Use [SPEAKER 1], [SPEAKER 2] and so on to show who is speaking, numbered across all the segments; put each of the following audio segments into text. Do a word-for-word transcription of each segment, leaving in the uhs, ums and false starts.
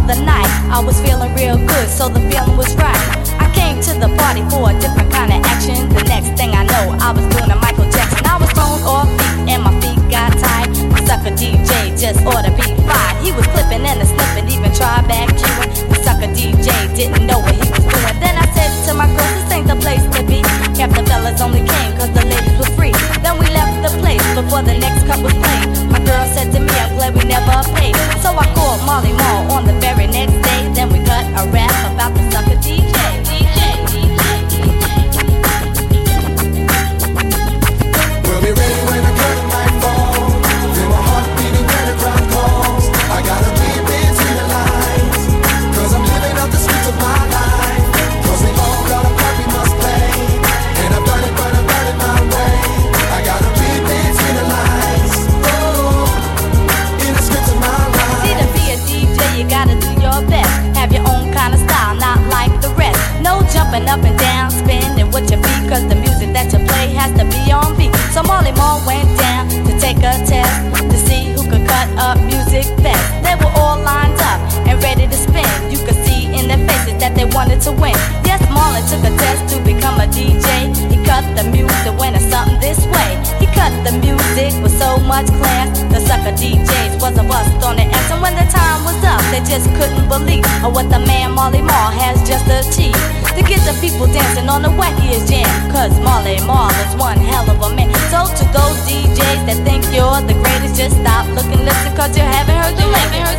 [SPEAKER 1] other night, I was feeling real good, so the feeling was right. I came to the party for a different kind of action. The next thing I know, I was doing a Michael Jackson. I was thrown off beat and my feet got tied. The sucker D J just ought to be fired. He was flipping and a slipping, even tried back cueing. The sucker D J didn't know what he was doing. Then I said to my girls, this ain't the place to be. Half the fellas only came cause the ladies were free. Then we left the place before the next cup was played. My girl said to me, I'm glad we never paid. So I called Molly Mall on the very next day. Then we cut a rap about the sucker D J. D J, D J, D J.
[SPEAKER 2] We'll be ready when the curtain might fall. Feel my heart beating when the crowd calls. I gotta read between the lines, cause I'm living out the streets of my life. Cause we all got a part we must play, and I'm burning, burning, burning my way. I gotta read between the lines, oh, in the scripts of my life.
[SPEAKER 1] See, to be a D J, you gotta do your best. Have your own kind of style, not like the rest. No jumping up and down, spinning with your feet, cause the music that you play has to be on beat. So Marley Marl went down to take a test to see who could cut up music best. They were all lined up and ready to spin. You could see in their faces that they wanted to win. Yes, Marlon took a test to become a D J. He cut the music when it's something this way. He cut the music with so much class. The sucker D Js was a bust on the ass. And when the time was up, they just couldn't believe what the man Marley Marl has just achieved. To get the people dancing on the wet ears jam, cause Marley Marl is one hell of a man. So to those D Js that think you're the greatest, just stop, look and listen, cause you haven't heard the latest.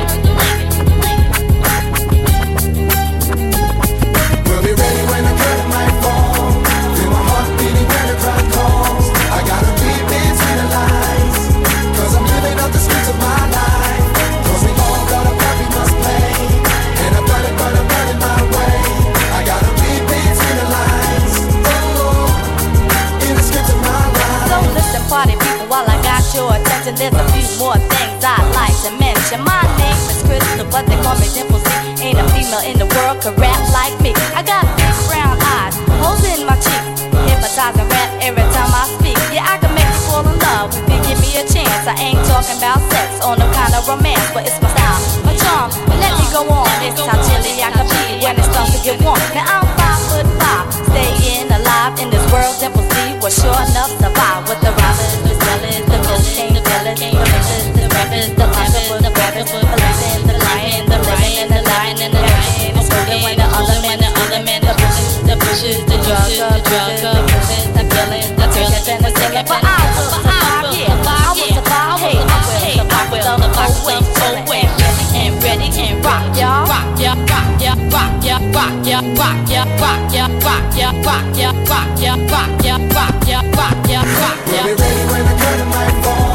[SPEAKER 2] We'll be ready when the curtain might fall. Feel my heart beating when the crowd calls. I gotta read between the lines, cause I'm living out the streets of my life. Cause we all got a part we must play, and I'm burning, burning, burning my way. I gotta read between the lines, oh, in the scripts of my life.
[SPEAKER 1] So listen, party people, while I got your attention, there's a few more things I'd like to mention. My name is Crystal, but they call me Dimple C. Ain't a female in the world could rap like me. I got big brown eyes, holes in my cheeks, hypnotizing rap every time I speak. Yeah, I can make you fall in love if you give me a chance. I ain't talking about sex or no kind of romance, but it's my style, my charm. But let me go on, it's how chilly I can be when it starts to get warm. Now I'm five foot five, staying alive in this world. Dimple C was sure enough survive with the robbers, the sellers, the cocaine dealers, the rappers, the rappers, the possible, the rappers, the living, the lying, the living, and the lying, and the lying. The smoking when the other men, the other men, the pushes, the pushes, the drugs, the drugs, the pushes, the feelings, the thrills, and the singing. But I will survive, yeah, I will survive, hey, I will survive, always, always, and ready and rock, y'all, rock, yeah, rock, yeah, rock, yeah, rock, yeah, rock, yeah, rock, yeah, rock, yeah, rock, yeah, rock, yeah, rock, yeah, rock, yeah, rock, yeah, rock, yeah.
[SPEAKER 2] We'll be ready when the curtain might fall.